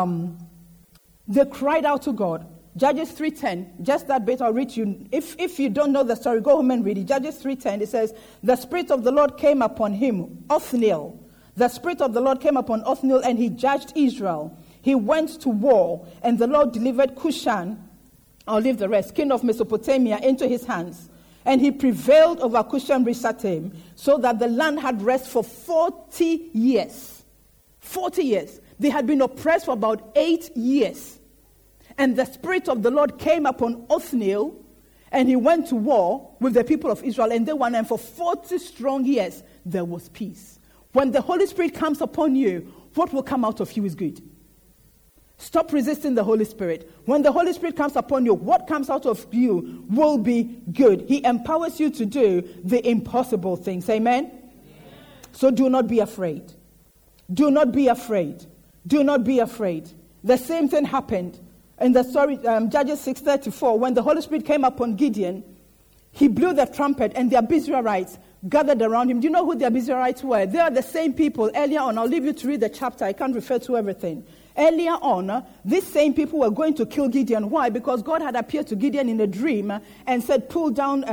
they cried out to God. Judges 3:10, just that bit I'll read to you. If you don't know the story, go home and read it. Judges 3:10, it says, the Spirit of the Lord came upon him, Othniel. The Spirit of the Lord came upon Othniel and he judged Israel. He went to war and the Lord delivered Cushan, I'll leave the rest, king of Mesopotamia, into his hands. And he prevailed over Cushan Rishathaim, so that the land had rest for 40 years. 40 years. They had been oppressed for about 8 years. And the Spirit of the Lord came upon Othniel, and he went to war with the people of Israel, and they won. And for 40 strong years, there was peace. When the Holy Spirit comes upon you, what will come out of you is good. Stop resisting the Holy Spirit. When the Holy Spirit comes upon you, what comes out of you will be good. He empowers you to do the impossible things. Amen? Amen. So do not be afraid. Do not be afraid. Do not be afraid. The same thing happened in the story, Judges 6:34, when the Holy Spirit came upon Gideon. He blew the trumpet and the Abiezrites gathered around him. Do you know who the Abiezrites were? They are the same people. Earlier on, I'll leave you to read the chapter. I can't refer to everything. Earlier on, these same people were going to kill Gideon. Why? Because God had appeared to Gideon in a dream and said, pull down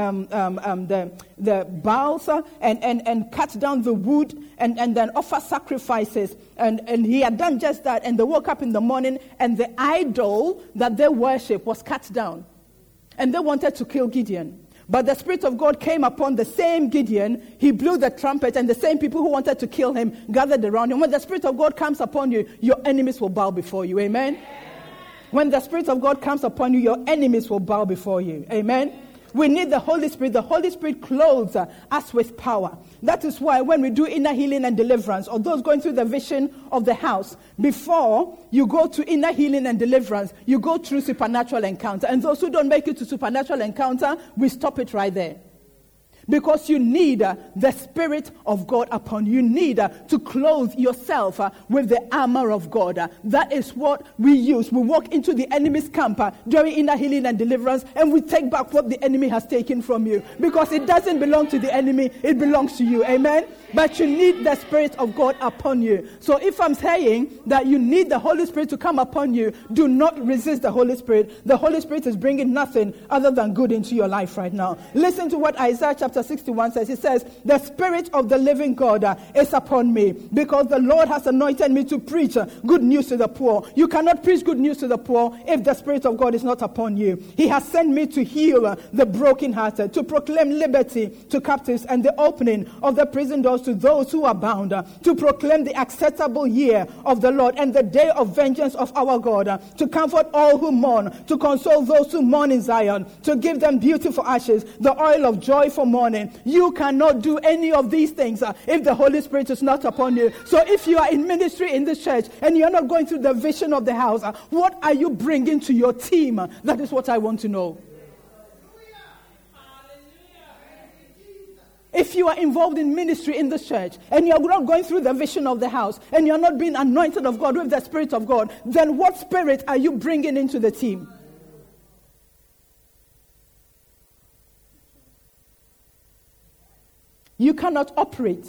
the boughs and cut down the wood and then offer sacrifices. And he had done just that. And they woke up in the morning and the idol that they worship was cut down. And they wanted to kill Gideon. But the Spirit of God came upon the same Gideon. He blew the trumpet, and the same people who wanted to kill him gathered around him. When the Spirit of God comes upon you, your enemies will bow before you. Amen? Amen. When the Spirit of God comes upon you, your enemies will bow before you. Amen? We need the Holy Spirit. The Holy Spirit clothes us with power. That is why when we do inner healing and deliverance, or those going through the vision of the house, before you go to inner healing and deliverance, you go through supernatural encounter. And those who don't make it to supernatural encounter, we stop it right there. Because you need the Spirit of God upon you. You need to clothe yourself with the armor of God. That is what we use. We walk into the enemy's camp during inner healing and deliverance, and we take back what the enemy has taken from you. Because it doesn't belong to the enemy, it belongs to you. Amen? But you need the Spirit of God upon you. So if I'm saying that you need the Holy Spirit to come upon you, do not resist the Holy Spirit. The Holy Spirit is bringing nothing other than good into your life right now. Listen to what Isaiah chapter 61 says. It says, the Spirit of the living God is upon me, because the Lord has anointed me to preach good news to the poor. You cannot preach good news to the poor if the Spirit of God is not upon you. He has sent me to heal the brokenhearted, to proclaim liberty to captives and the opening of the prison doors to those who are bound, to proclaim the acceptable year of the Lord and the day of vengeance of our God, to comfort all who mourn, to console those who mourn in Zion, to give them beauty for ashes, the oil of joy for mourning. You cannot do any of these things if the Holy Spirit is not upon you. So if you are in ministry in this church and you're not going through the vision of the house, what are you bringing to your team? That is what I want to know. If you are involved in ministry in this church and you're not going through the vision of the house and you're not being anointed of God with the Spirit of God, then what spirit are you bringing into the team? You cannot operate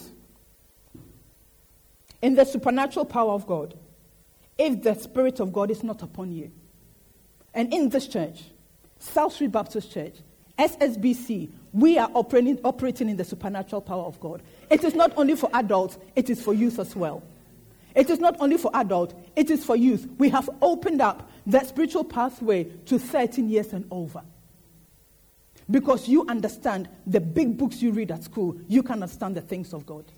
in the supernatural power of God if the Spirit of God is not upon you. And in this church, South Street Baptist Church, SSBC, we are operating in the supernatural power of God. It is not only for adults, it is for youth as well. It is not only for adults, it is for youth. We have opened up that spiritual pathway to 13 years and over. Because you understand the big books you read at school, you can understand the things of God.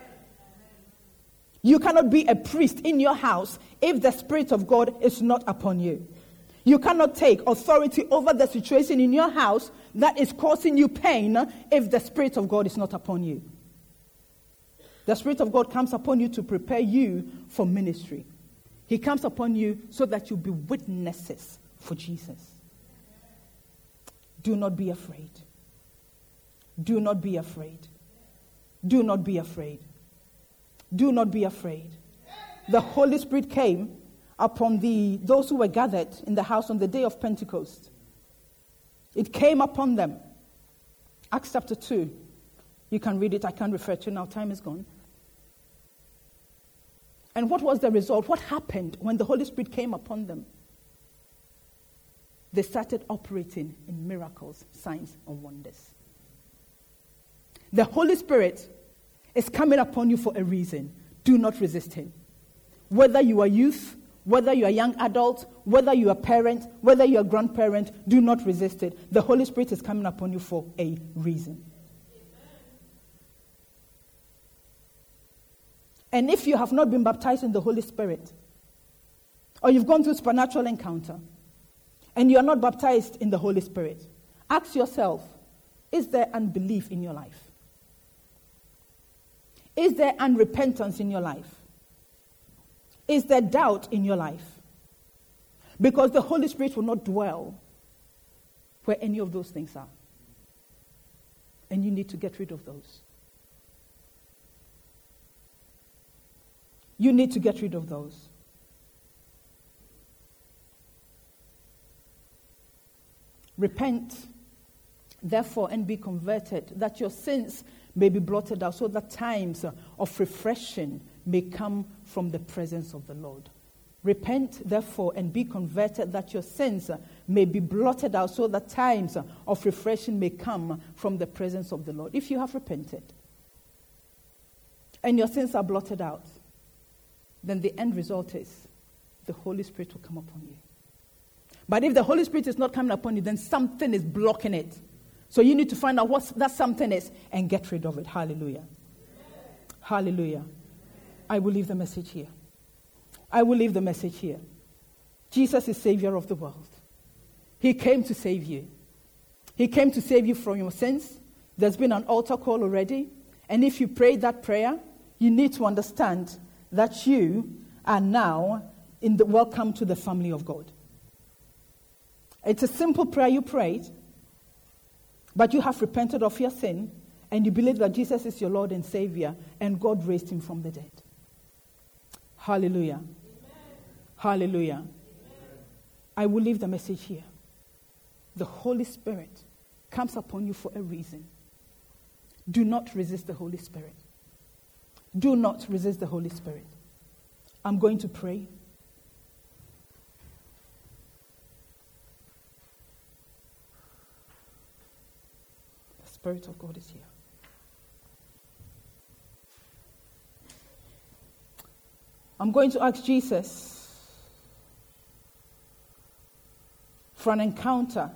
You cannot be a priest in your house if the Spirit of God is not upon you. You cannot take authority over the situation in your house that is causing you pain if the Spirit of God is not upon you. The Spirit of God comes upon you to prepare you for ministry. He comes upon you so that you'll be witnesses for Jesus. Do not be afraid. Do not be afraid. Do not be afraid. Do not be afraid. The Holy Spirit came upon those who were gathered in the house on the day of Pentecost. It came upon them. Acts chapter 2. You can read it. I can't refer to it now. Time is gone. And what was the result? What happened when the Holy Spirit came upon them? They started operating in miracles, signs, and wonders. The Holy Spirit is coming upon you for a reason. Do not resist him. Whether you are youth, whether you are young adult, whether you are parent, whether you are grandparent, do not resist it. The Holy Spirit is coming upon you for a reason. And if you have not been baptized in the Holy Spirit, or you've gone through supernatural encounter, and you are not baptized in the Holy Spirit, ask yourself, is there unbelief in your life? Is there unrepentance in your life? Is there doubt in your life? Because the Holy Spirit will not dwell where any of those things are. And you need to get rid of those. You need to get rid of those. Repent, therefore, and be converted, that your sins may be blotted out, so that times of refreshing may come from the presence of the Lord. Repent, therefore, and be converted, that your sins may be blotted out, so that times of refreshing may come from the presence of the Lord. If you have repented and your sins are blotted out, then the end result is the Holy Spirit will come upon you. But if the Holy Spirit is not coming upon you, then something is blocking it. So you need to find out what that something is and get rid of it. Hallelujah. Hallelujah. I will leave the message here. I will leave the message here. Jesus is Savior of the world. He came to save you. He came to save you from your sins. There's been an altar call already. And if you prayed that prayer, you need to understand that you are now welcome to the family of God. It's a simple prayer you prayed, but you have repented of your sin, and you believe that Jesus is your Lord and Savior, and God raised him from the dead. Hallelujah. Amen. Hallelujah. Amen. I will leave the message here. The Holy Spirit comes upon you for a reason. Do not resist the Holy Spirit. Do not resist the Holy Spirit. I'm going to pray. The Spirit of God is here. I'm going to ask Jesus for an encounter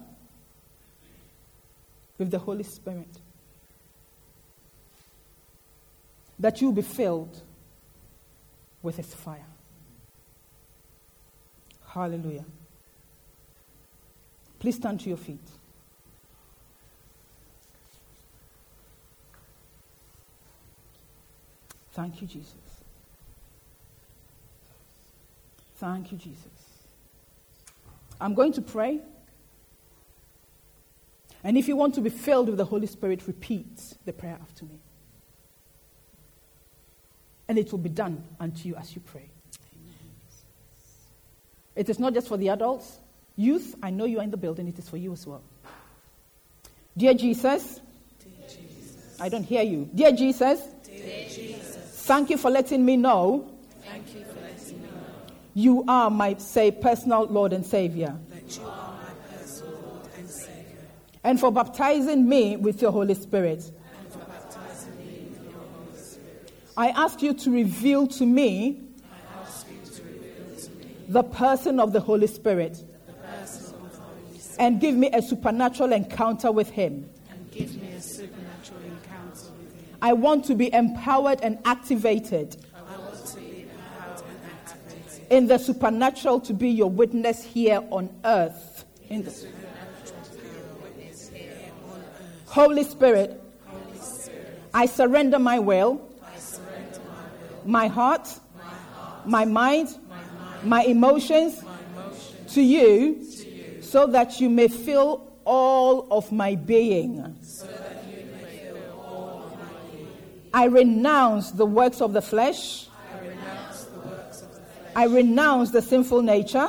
with the Holy Spirit. That you'll be filled with His fire. Hallelujah. Please stand to your feet. Thank you, Jesus. Thank you, Jesus. I'm going to pray. And if you want to be filled with the Holy Spirit, repeat the prayer after me. And it will be done unto you as you pray. Amen. It is not just for the adults. Youth, I know you are in the building. It is for you as well. Dear Jesus. Dear Jesus. I don't hear you. Dear Jesus. Dear Jesus. Thank you for letting me know. Thank you for letting me know. You are my, personal Lord and Savior. That you are my personal Lord and Savior. And for baptizing me with your Holy Spirit. I ask you to reveal to me the person of the Holy Spirit and give me a supernatural encounter with Him. I want to be empowered and activated in the supernatural to be your witness here on earth. Holy Spirit, I surrender my will. My heart, my mind, my emotions to you, so that you may fill all of my being. I renounce the works of the flesh. I renounce the sinful nature.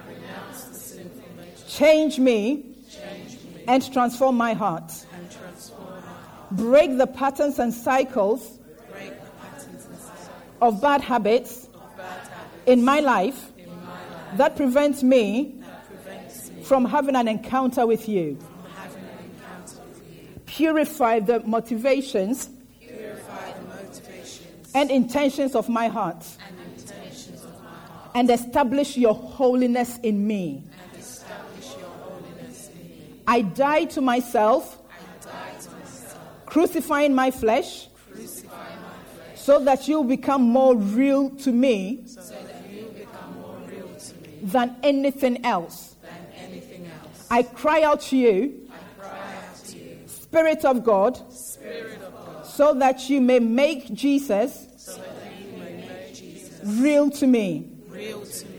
Change me and transform my heart. Break the patterns and cycles of bad habits in my life that prevents me from having an encounter with you. Purify the motivations and intentions of my heart. And establish your holiness in me. I die to myself, crucifying my flesh, so that you become more real to me than anything else. I cry out to you, Spirit of God, so that you may make Jesus real to me.